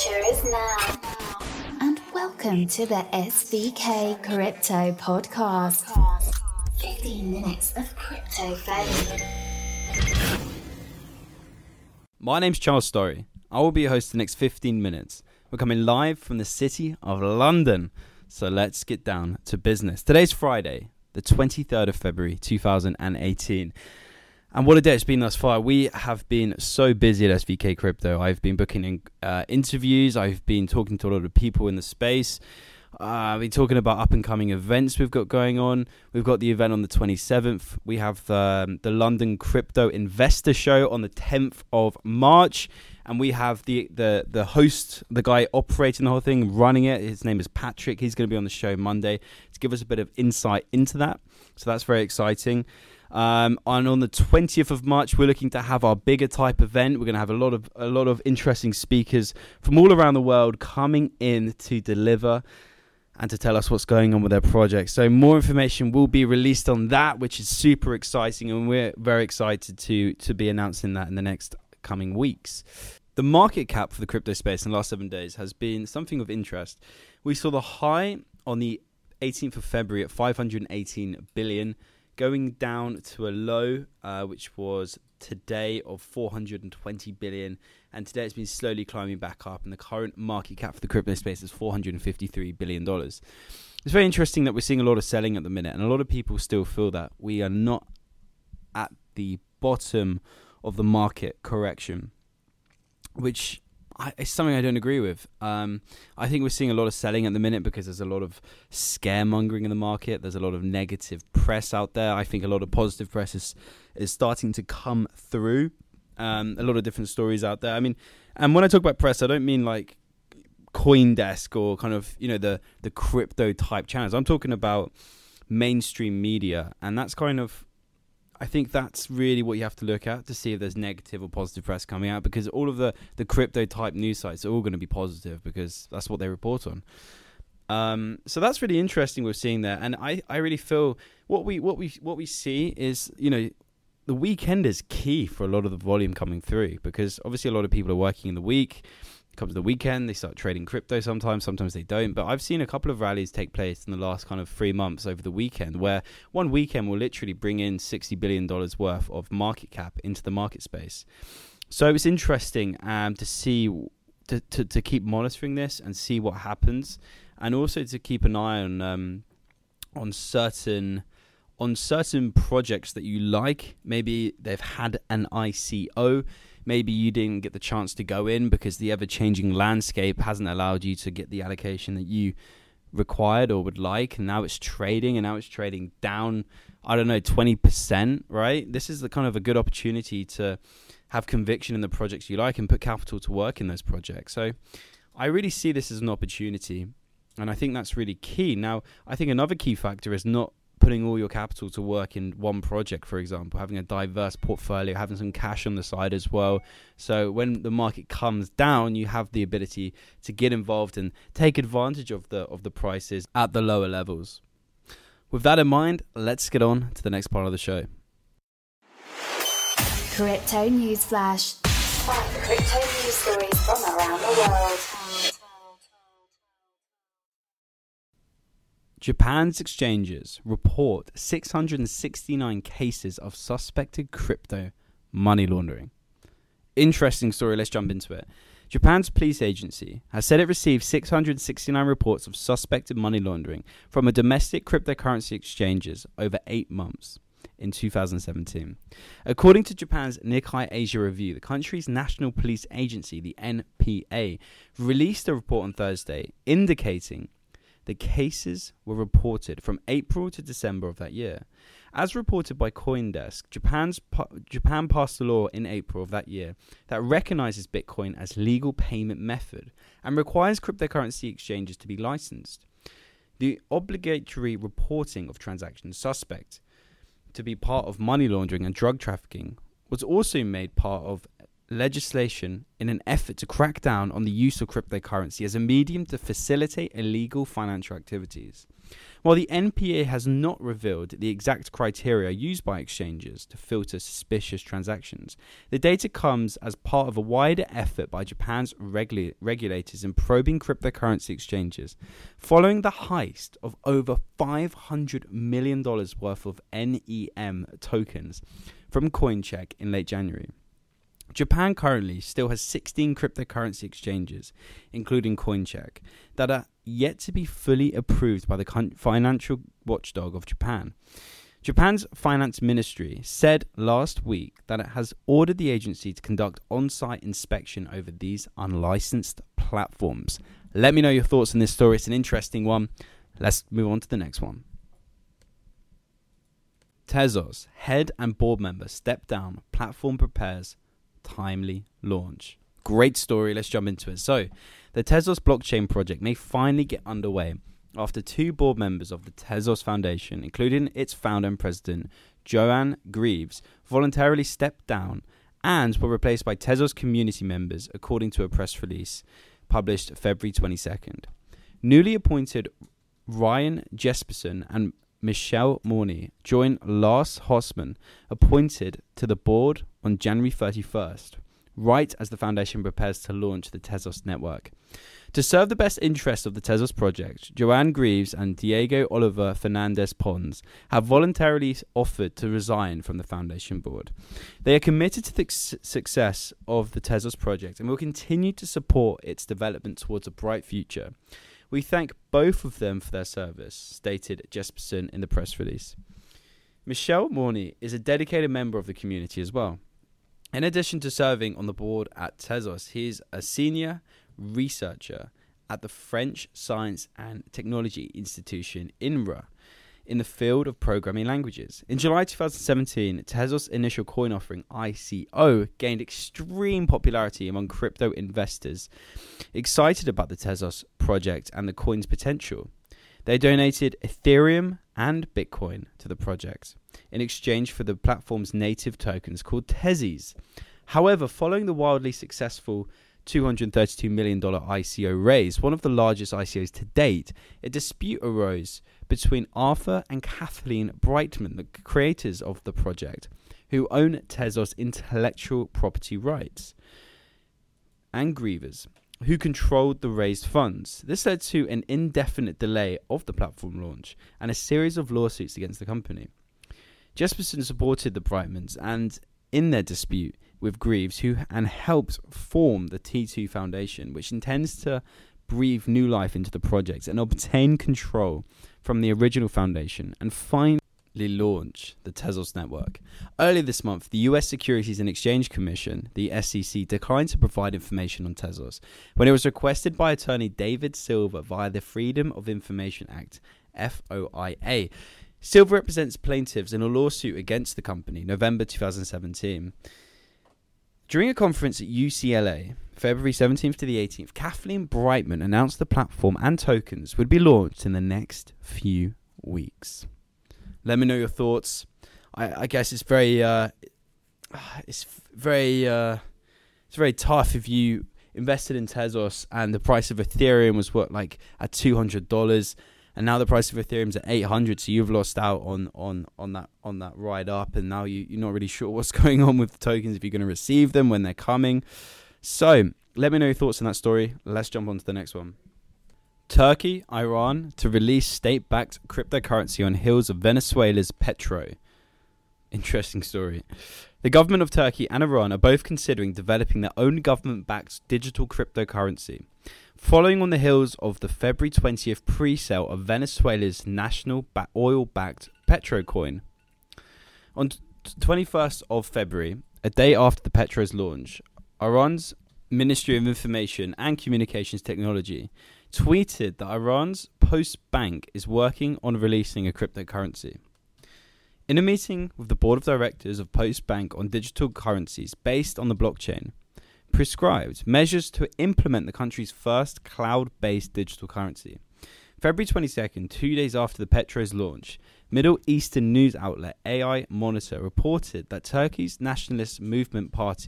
future is now. And welcome to the SVK Crypto Podcast. 15 minutes of crypto fame. My name's Charles Story. I will be your host for the next 15 minutes. We're coming live from the city of London. So let's get down to business. Today's Friday, the 23rd of February, 2018. And what a day it's been thus far. We have been so busy at SVK Crypto. I've been booking interviews. I've been talking to a lot of people in the space. I've been talking about up-and-coming events we've got going on. We've got the event on the 27th. We have the London Crypto Investor Show on the 10th of March. And we have the host, the guy operating the whole thing, running it. His name is Patrick. He's going to be on the show Monday to give us a bit of insight into that. So that's very exciting. And on the 20th of March, we're looking to have our bigger type event. We're going to have a lot of interesting speakers from all around the world coming in to deliver and to tell us what's going on with their projects. So more information will be released on that, which is super exciting, and we're very excited to be announcing that in the next coming weeks. The market cap for the crypto space in the last 7 days has been something of interest. We saw the high on the 18th of February at 518 billion, going down to a low, which was today of 420 billion. And today it's been slowly climbing back up. And the current market cap for the crypto space is $453 billion. It's very interesting that we're seeing a lot of selling at the minute. And a lot of people still feel that we are not at the bottom of the market correction, which it's something I don't agree with. I think we're seeing a lot of selling at the minute because there's a lot of scaremongering in the market. There's a lot of negative press out there. I think a lot of positive press is starting to come through. A lot of different stories out there. I mean, and when I talk about press, I don't mean like CoinDesk or kind of, the crypto type channels. I'm talking about mainstream media, and that's kind of, I think that's really what you have to look at to see if there's negative or positive press coming out, because all of the crypto type news sites are all going to be positive because that's what they report on. So that's really interesting we're seeing there, and I really feel what we see is, the weekend is key for a lot of the volume coming through, because obviously a lot of people are working in the week. It comes to the weekend, they start trading crypto sometimes they don't. But I've seen a couple of rallies take place in the last kind of 3 months over the weekend, where one weekend will literally bring in $60 billion worth of market cap into the market space. So it's interesting to see, to keep monitoring this and see what happens, and also to keep an eye on certain projects that you like. Maybe they've had an ICO. Maybe you didn't get the chance to go in because the ever-changing landscape hasn't allowed you to get the allocation that you required or would like. And now it's trading, down, 20%, right? This is the kind of a good opportunity to have conviction in the projects you like and put capital to work in those projects. So I really see this as an opportunity, and I think that's really key. Now, I think another key factor is not putting all your capital to work in one project, for example, having a diverse portfolio, having some cash on the side as well. So when the market comes down, you have the ability to get involved and take advantage of the prices at the lower levels. With that in mind, let's get on to the next part of the show. Crypto News Flash. 5 crypto news stories from around the world. Japan's exchanges report 669 cases of suspected crypto money laundering. Interesting story, let's jump into it. Japan's police agency has said it received 669 reports of suspected money laundering from a domestic cryptocurrency exchanges over 8 months in 2017. According to Japan's Nikkei Asia Review, the country's national police agency, the NPA, released a report on Thursday indicating the cases were reported from April to December of that year. As reported by CoinDesk, Japan passed a law in April of that year that recognizes Bitcoin as legal payment method and requires cryptocurrency exchanges to be licensed. The obligatory reporting of transactions suspect to be part of money laundering and drug trafficking was also made part of legislation in an effort to crack down on the use of cryptocurrency as a medium to facilitate illegal financial activities. While the NPA has not revealed the exact criteria used by exchanges to filter suspicious transactions, the data comes as part of a wider effort by Japan's regulators in probing cryptocurrency exchanges, following the heist of over $500 million worth of NEM tokens from Coincheck in late January. Japan currently still has 16 cryptocurrency exchanges, including Coincheck, that are yet to be fully approved by the financial watchdog of Japan. Japan's finance ministry said last week that it has ordered the agency to conduct on-site inspection over these unlicensed platforms. Let me know your thoughts on this story. It's an interesting one. Let's move on to the next one. Tezos head and board member step down. Platform prepares timely launch. Great story. Let's jump into it. So, the Tezos blockchain project may finally get underway after two board members of the Tezos Foundation, including its founder and president, Joanne Greaves, voluntarily stepped down and were replaced by Tezos community members, according to a press release published February 22nd. Newly appointed Ryan Jesperson and Michelle Morney joined Lars Hossman, appointed to the board on January 31st, right as the foundation prepares to launch the Tezos network. To serve the best interests of the Tezos project, Joanne Greaves and Diego Oliver Fernandez Pons have voluntarily offered to resign from the foundation board. They are committed to the success of the Tezos project and will continue to support its development towards a bright future. We thank both of them for their service, stated Jesperson in the press release. Michelle Morney is a dedicated member of the community as well. In addition to serving on the board at Tezos, he is a senior researcher at the French Science and Technology Institution, INRA, in the field of programming languages. In July 2017, Tezos' initial coin offering, ICO, gained extreme popularity among crypto investors excited about the Tezos project and the coin's potential. They donated Ethereum and Bitcoin to the project in exchange for the platform's native tokens called Tezos. However, following the wildly successful $232 million ICO raise, one of the largest ICOs to date, a dispute arose between Arthur and Kathleen Brightman, the creators of the project, who own Tezos intellectual property rights, and Greaves, who controlled the raised funds. This led to an indefinite delay of the platform launch and a series of lawsuits against the company. Jesperson supported the Brightmans and in their dispute with Greaves, and helped form the T2 Foundation, which intends to breathe new life into the project and obtain control from the original foundation and finally launch the Tezos network. Earlier this month, the US Securities and Exchange Commission, the SEC, declined to provide information on Tezos when it was requested by attorney David Silver via the Freedom of Information Act, FOIA. Silver represents plaintiffs in a lawsuit against the company, November 2017. During a conference at UCLA, February 17th to the 18th, Kathleen Brightman announced the platform and tokens would be launched in the next few weeks. Let me know your thoughts. I guess it's very tough if you invested in Tezos and the price of Ethereum was at $200, and now the price of Ethereum is at $800. So you've lost out on that ride up, and now you're not really sure what's going on with the tokens, if you're going to receive them when they're coming. So let me know your thoughts on that story. Let's jump on to the next one. Turkey, Iran to release state-backed cryptocurrency on heels of Venezuela's Petro. Interesting story. The government of Turkey and Iran are both considering developing their own government-backed digital cryptocurrency, following on the heels of the February 20th pre-sale of Venezuela's national oil-backed Petro coin. On 21st of February, a day after the Petro's launch, Iran's Ministry of Information and Communications Technology tweeted that Iran's Post Bank is working on releasing a cryptocurrency. In a meeting with the board of directors of Post Bank on digital currencies based on the blockchain, prescribed measures to implement the country's first cloud-based digital currency. February 22nd, 2 days after the Petro's launch, Middle Eastern news outlet AI Monitor reported that Turkey's Nationalist Movement Party,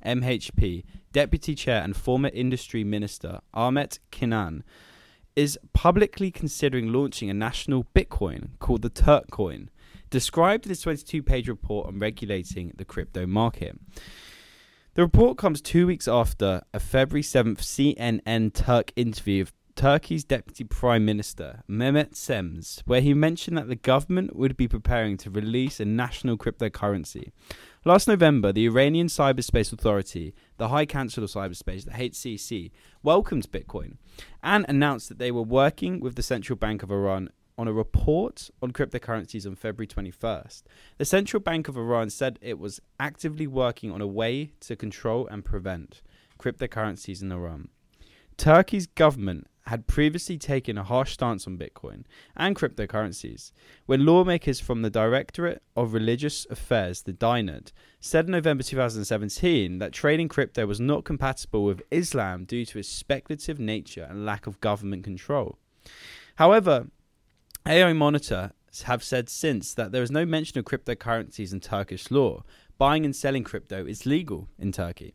MHP, Deputy Chair and former Industry Minister Ahmet Kenan, is publicly considering launching a national Bitcoin called the Turk Coin, described in his 22-page report on regulating the crypto market. The report comes 2 weeks after a February 7th CNN Turk interview of Turkey's Deputy Prime Minister, Mehmet Sems, where he mentioned that the government would be preparing to release a national cryptocurrency. Last November, the Iranian Cyberspace Authority, the High Council of Cyberspace, the HCC, welcomed Bitcoin and announced that they were working with the Central Bank of Iran on a report on cryptocurrencies on February 21st. The Central Bank of Iran said it was actively working on a way to control and prevent cryptocurrencies in Iran. Turkey's government had previously taken a harsh stance on Bitcoin and cryptocurrencies when lawmakers from the Directorate of Religious Affairs, the Diyanat, said in November 2017 that trading crypto was not compatible with Islam due to its speculative nature and lack of government control. However, AI Monitor have said since that there is no mention of cryptocurrencies in Turkish law. Buying and selling crypto is legal in Turkey.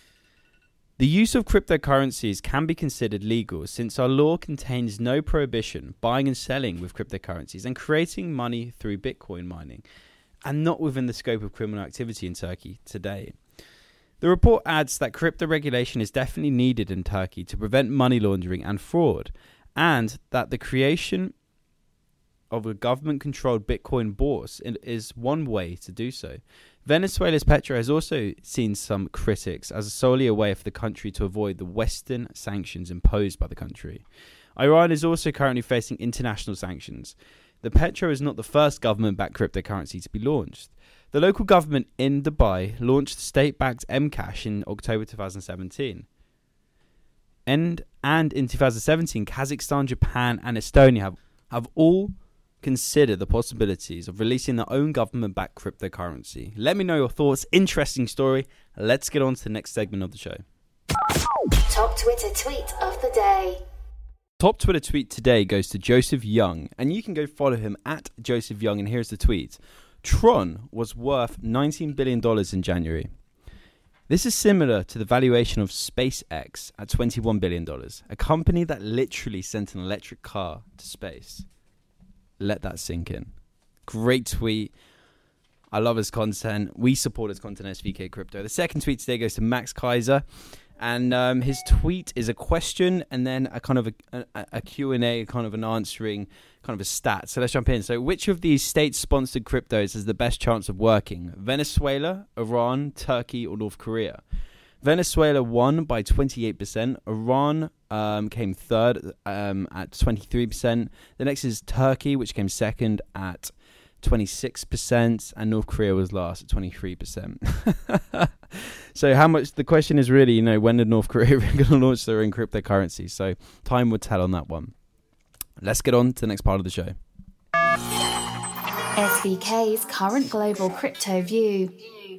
The use of cryptocurrencies can be considered legal since our law contains no prohibition buying and selling with cryptocurrencies and creating money through Bitcoin mining, and not within the scope of criminal activity in Turkey today. The report adds that crypto regulation is definitely needed in Turkey to prevent money laundering and fraud, and that the creation of a government-controlled Bitcoin bourse is one way to do so. Venezuela's Petro has also seen some critics as solely a way for the country to avoid the Western sanctions imposed by the country. Iran is also currently facing international sanctions. The Petro is not the first government-backed cryptocurrency to be launched. The local government in Dubai launched the state-backed Mcash in October 2017. And in 2017, Kazakhstan, Japan, and Estonia have all consider the possibilities of releasing their own government-backed cryptocurrency. Let me know your thoughts. Interesting story. Let's get on to the next segment of the show. Top Twitter tweet of the day. Top Twitter tweet today goes to Joseph Young, and you can go follow him at Joseph Young, and here's the tweet. Tron was worth $19 billion in January. This is similar to the valuation of SpaceX at $21 billion, a company that literally sent an electric car to space. Let that sink in. Great tweet. I love his content. We support his content at SVK Crypto. The second tweet today goes to Max Kaiser. And his tweet is a question and then a kind of a Q&A, kind of an answering, kind of a stat. So let's jump in. So which of these state-sponsored cryptos has the best chance of working? Venezuela, Iran, Turkey, or North Korea? Venezuela won by 28%. Iran came third at 23%. The next is Turkey, which came second at 26%. And North Korea was last at 23%. So how much, the question is really, when did North Korea going to launch their own cryptocurrency? So time will tell on that one. Let's get on to the next part of the show. SVK's current global crypto view.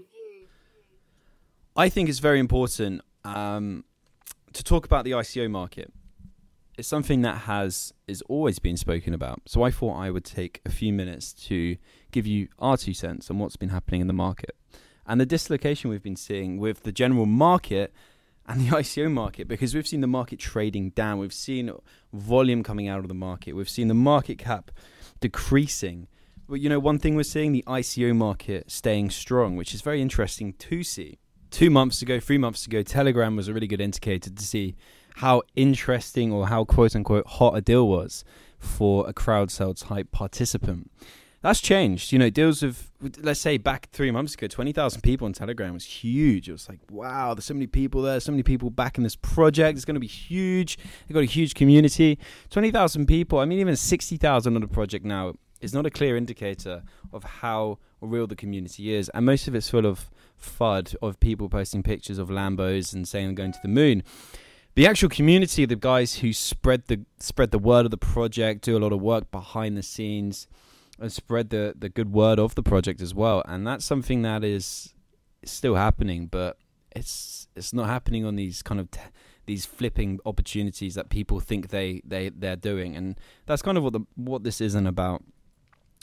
I think it's very important to talk about the ICO market. It's something that is always been spoken about. So I thought I would take a few minutes to give you our 2 cents on what's been happening in the market and the dislocation we've been seeing with the general market and the ICO market, because we've seen the market trading down. We've seen volume coming out of the market. We've seen the market cap decreasing. But, one thing we're seeing, the ICO market staying strong, which is very interesting to see. 3 months ago, Telegram was a really good indicator to see how interesting or how quote-unquote hot a deal was for a crowd sale type participant. That's changed. Deals of, let's say back 3 months ago, 20,000 people on Telegram was huge. It was like, wow, there's so many people there, so many people backing this project. It's going to be huge. They've got a huge community. 20,000 people, even 60,000 on the project now is not a clear indicator of how real the community is. And most of it's full of FUD of people posting pictures of Lambos and saying they're going to the moon. The actual community, the guys who spread the word of the project, do a lot of work behind the scenes and spread the good word of the project as well. And that's something that is still happening, but it's not happening on these kind of these flipping opportunities that people think they're doing. And that's kind of what this isn't about.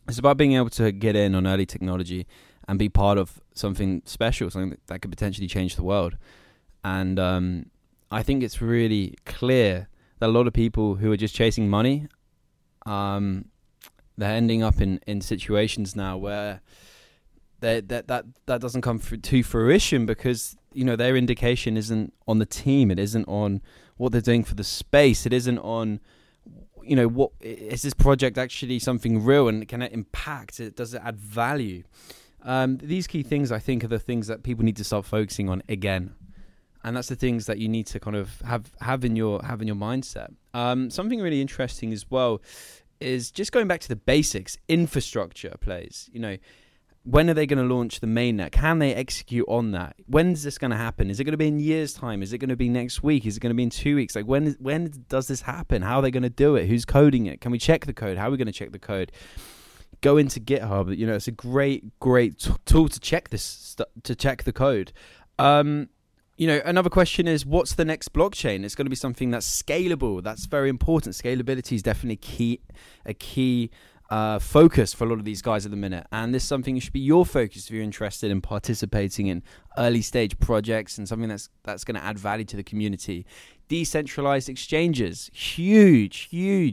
It's about being able to get in on early technology and be part of something special, something that could potentially change the world. And I think it's really clear that a lot of people who are just chasing money, they're ending up in situations now where that doesn't come to fruition because, you know, their indication isn't on the team. It isn't on what they're doing for the space. It isn't on, you know, what is this project actually something real, and can it impact? Does it add value? These key things, I think, are the things that people need to start focusing on again, and that's the things that you need to kind of have in your mindset. Something really interesting as well is just going back to the basics. Infrastructure plays. You know, when are they going to launch the mainnet? Can they execute on that? When is this going to happen? Is it going to be in years' time? Is it going to be next week? Is it going to be in 2 weeks? Like, when does this happen? How are they going to do it? Who's coding it? Can we check the code? How are we going to check the code? Go into GitHub. You know, it's a great tool to check to check the code. You know, another question is, what's the next blockchain? It's going to be something that's scalable. That's very important. Scalability is definitely a key focus for a lot of these guys at the minute, and this is something that should be your focus if you're interested in participating in early stage projects and something that's going to add value to the community. Decentralized exchanges, huge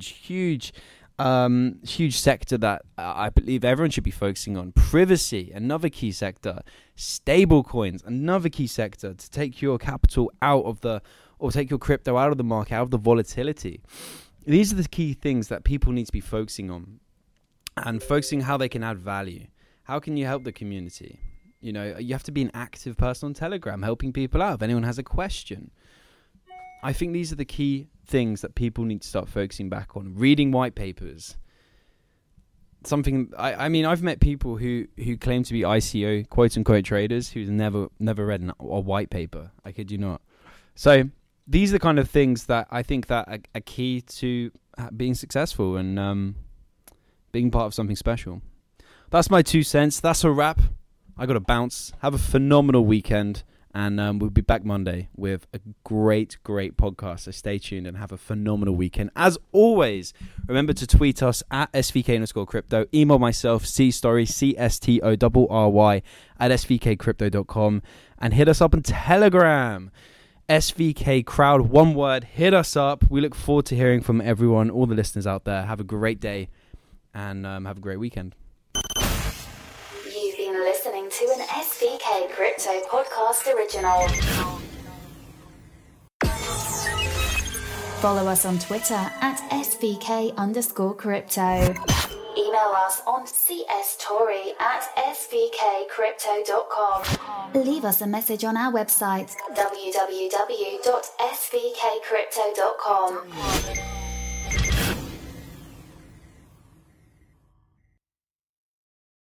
sector that I believe everyone should be focusing on. Privacy, another key sector. Stable coins, another key sector to take your capital take your crypto out of the market, out of the volatility. These are the key things that people need to be focusing on, and focusing how they can add value. How can you help the community? You know, you have to be an active person on Telegram, helping people out if anyone has a question. I think these are the key things that people need to start focusing back on. Reading white papers. Something, I mean, I've met people who claim to be ICO, quote-unquote traders, who's never read a white paper. I kid you not. So these are the kind of things that I think that are key to being successful and being part of something special. That's my 2 cents. That's a wrap. I got to bounce. Have a phenomenal weekend. And we'll be back Monday with a great podcast. So stay tuned and have a phenomenal weekend. As always, remember to tweet us at SVK_crypto. Email myself, cstory, CSTORY, at svkcrypto.com. And hit us up on Telegram. SVK Crowd, one word. Hit us up. We look forward to hearing from everyone, all the listeners out there. Have a great day and have a great weekend. You've been listening to an SVK Crypto Podcast original. Follow us on Twitter at SVK_crypto. Email us on cstory@svkcrypto.com. Leave us a message on our website, www.svkcrypto.com.